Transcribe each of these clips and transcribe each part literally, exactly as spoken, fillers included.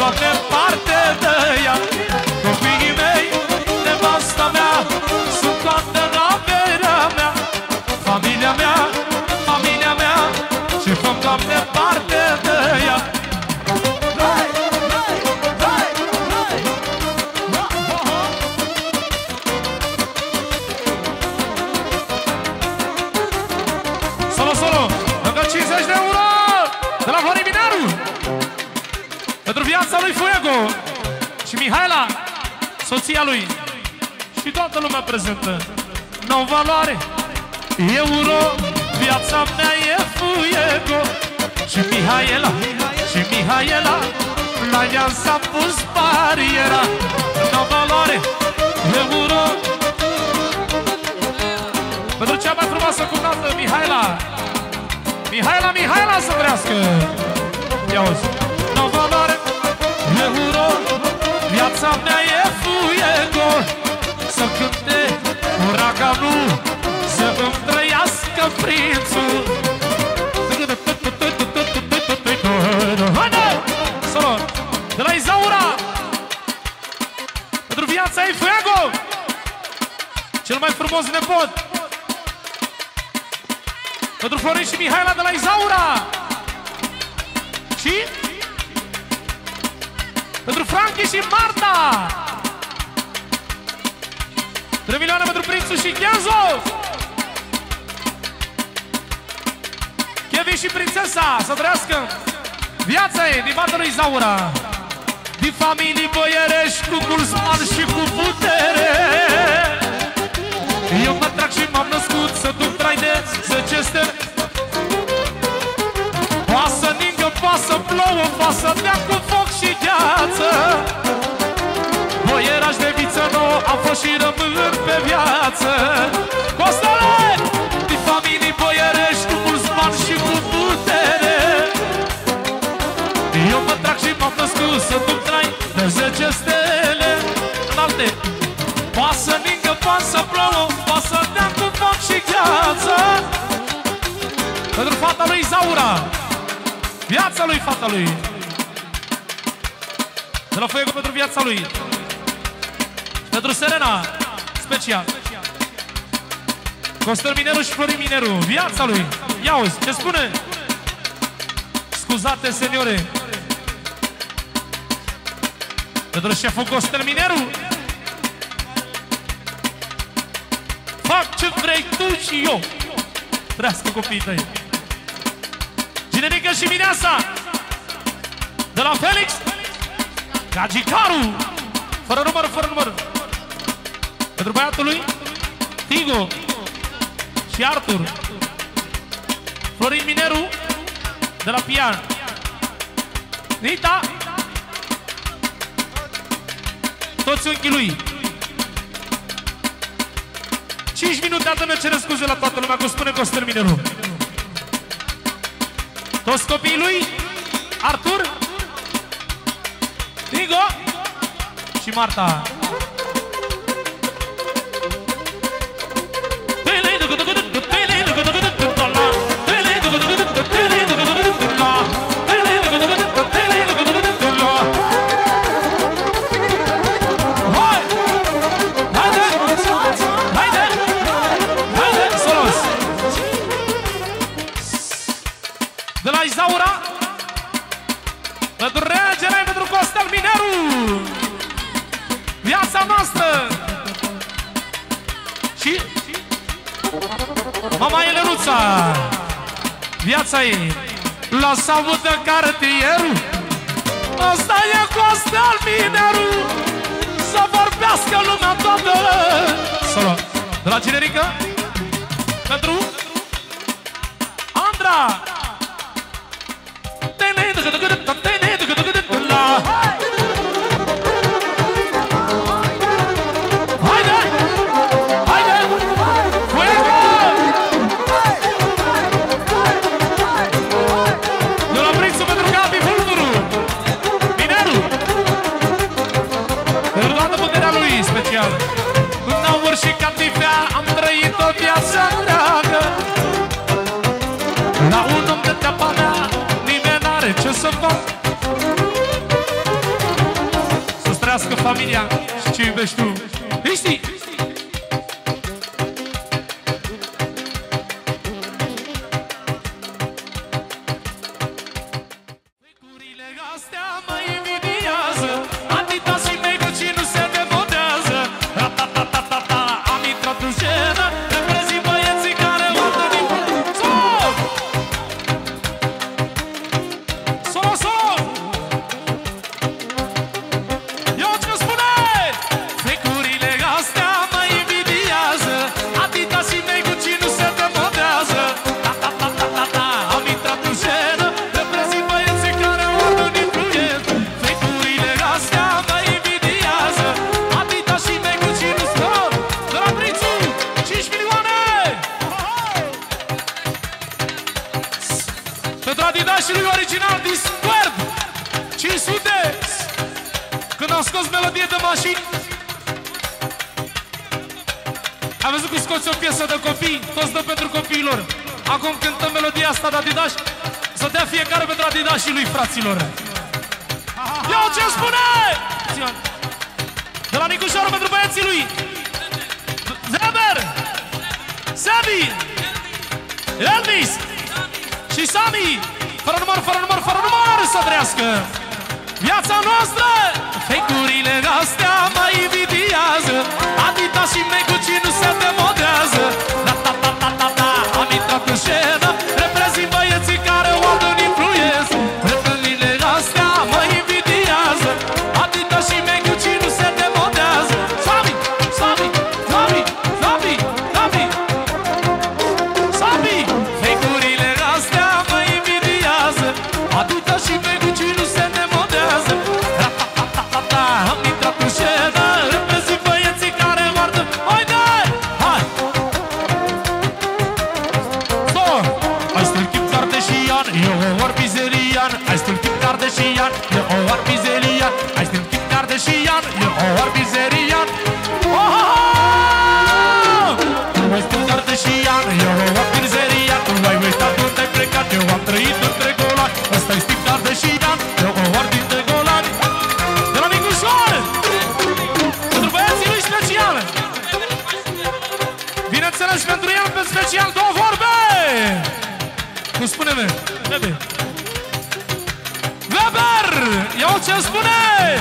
Doamne, parte de ea. Copiii mei, nevasta mea, sunt toată averea mea. Familia mea, familia mea, și făm, Doamne, parte de ea. Solo, solo, încă cincizeci de euro de la Florin Mineru pentru viața lui Fuego și Mihaela, soția lui, și toată lumea prezentă. N-au valoare euro, viața mea e Fuego și Mihaela, și Mihaela, la ea s-a pus bariera. N-au valoare euro pentru cea mai frumoasă cumnată, Mihaela. Mihaela, Mihaela să vrească. Ia uzi. N-o valoare euro, viața mea e Fuego. Să cânte uraganul, să îmi trăiască prințul. Solo, de la Izaura, pentru viața e Fuego, cel mai frumos nepot. Pentru Florin și Mihaela de la Izaura. Și pentru Franchi și Marta. trei milioane pentru Prințul și Gheazo. Kevin și Prințesa, să trăiască. Viața e din partea lui Izaura. Din familii boierești, cu gulsman și cu putere. Eu mă trag și m-am născut să duc trai de zece stele. Poate să ningă, poate să plouă, poate să dea cu foc și gheață. Boieraș de viță nouă am fost și rămân pe viață. Costele! Din familii boierești, cu mulți bani și cu putere. Eu mă trag și m-am născut să duc trai de zece stele. Înalte! Poate să ningă, poate să plouă, poate să dea cu foc și gheață. Pentru fata lui Izaura, viața lui, fata lui. De la Fuego pentru viața lui. Pentru Serena, special. Costel Mineru și Florin Mineru, viața lui. Ia uzi, ce spune? Scuzate, seniore. Pentru șeful Costel Mineru. Fac ce vrei tu și eu. Trească copiii tăi. Ginerică și Mineasa de la Felix Gagicaru. Fără număr, fără număr. Pentru băiatul lui Tigo și Artur. Florin Mineru de la Pian. Nita. Toți unchii lui. cinci minute atât ne cere scuze la toată lumea, cum spune Costel Mineru. Toți copiii lui, Artur, Tigo și Marta. De la Izaura, pentru regele, pentru Costel Mineru, viața noastră. Și mama Elenuța, viața ei. La saudă cartierul, ăsta e Costel Mineru, să vorbească lumea toată. Solo, de la Generică, pentru Andra. La un cinci milioane! Pentru Adidas și lui original Discord cinci sute. Când am scos melodie de mașini, am văzut că scoți o piesă de copii, toți dă pentru copiilor. Acum cântăm melodia asta de Adidas, să dea fiecare pentru Adidas și lui, fraților. Ia ce spune! De la Nicușoară pentru băieții lui Zeber, Sebi, Elvis și Sami. Fără număr, fără număr, fără număr să trăiască viața noastră. Fake-urile astea mai invidiază, Adidas și Meguci nu se demodează. Da, da, da, da, da, da, am intrat în scenă, reprezint băieții care o au în influență. Fake-urile astea mai invidiază, Adidas și Meguci nu se demodează. Sami, Sami, Sami, Sami, Sami, Sami. Fake-urile astea mai invidiază, Adidas și Meguci nu se demodează. Am intrat în scenă, reprezint băieții care moartă. Hai, dai! Hai! So! I still keep Kardashian, eu o arbizerian. I still keep Kardashian, eu o arbizerian. I still keep Kardashian, eu o arbizerian. Oh! I still Kardashian, eu o arbizerian. Tu ai uitat unde ai plecat, eu am trăit între golani. Ăsta-i Steve Kardashian, eu o arbi între golani. Pentru băieții lui special, bineînțeles pentru el pe special două vorbe. Cum spune-me? Weber, Weber, iau ce spune.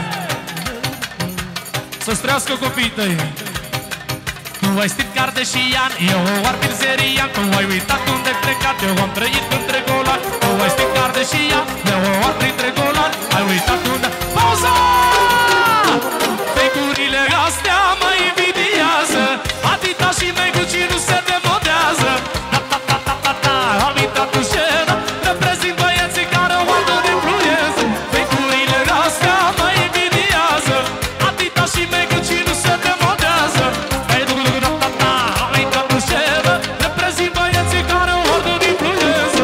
Să-ți trăiască copiii tăi. Tu ai Steve Kardashian, eu o arbizerian. Tu ai uitat unde ai plecat, eu am trăit între golani. Tu ai Steve Kardashian, eu o arbi între golani. Ai uitat unde... Pauza! Fake-urile astea mă invidiază, Adidas și Meguci nu se demodează. Da, da, da, da, da, da, am intrat în scenă, reprezint băieții care o au în influență. Fake-urile astea mă invidiază, Adidas și Meguci nu se demodează. Da, da, da, da, am intrat în scenă, reprezint băieții care o au în influență.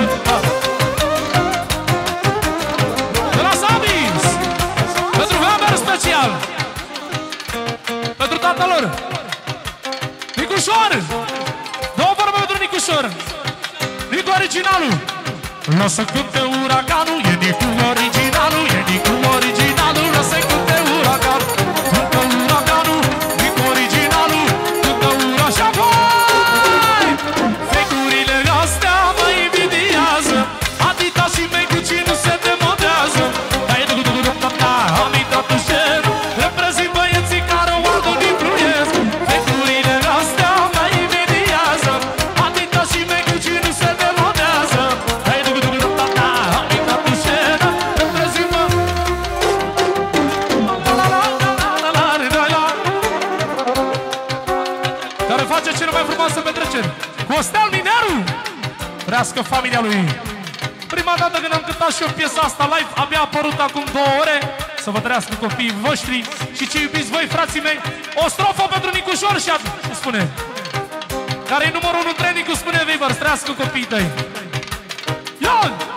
De la Sabis, pentru Weber special, pentru tatăl lor Nicușor. Două vorbe pentru Nicușor. Nicu originalul. Lasă cânte uraganul, e Nicu originalul, e Nicu originalul. Lasă cânte uraganul, cântă uraganul, Nicu originalul, cântă ura și apoi. Fake-urile astea mă invidiază, Adidas și Meguci nu se demodează. Am intrat în scenă, reprezint băieții care o au în influență. Fake-urile astea mă invidiază, Adidas și Meguci nu se demodează. Am intrat în scenă, reprezint bă... Care face cele mai frumoase petreceri. Costel Mineru, trească familia lui. Prima dată când am cântat și eu piesa asta live, abia a apărut acum două ore. Să vă trăiască copiii voștri și ce iubiți voi, frații mei. O strofă pentru Nicușor și spune, care e numărul unu în trending, cum spune Weber, să trăiască copiii tăi. Ia!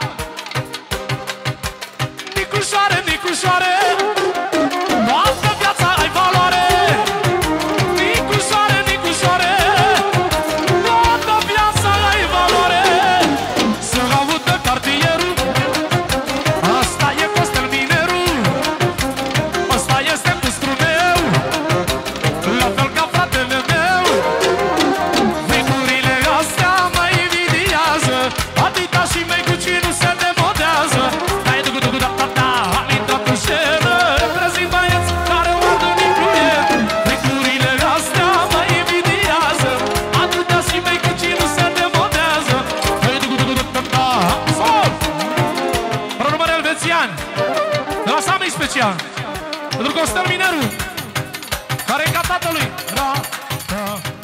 Nicușoare, Nicușoare, toată viața ai valoare. Nicușoare, Nicușoare, toată viața ai valoare. Să audă cartierul, asta e Costel Mineru, asta este custru meu, la fel ca fratele meu. Figurile astea mă invidiază, Adidas și Meguci nu se demodează. Dai du du du da da da, am intrat în scenă, reprezint băieți care o au în influență. Figurile astea mă invidiază, Adidas și Meguci nu se demodează. Dai du du du da da, sol! Pronumăr elvețian, de la Sami special, pentru Costel Mineru, care e ca tatălui. Da, da.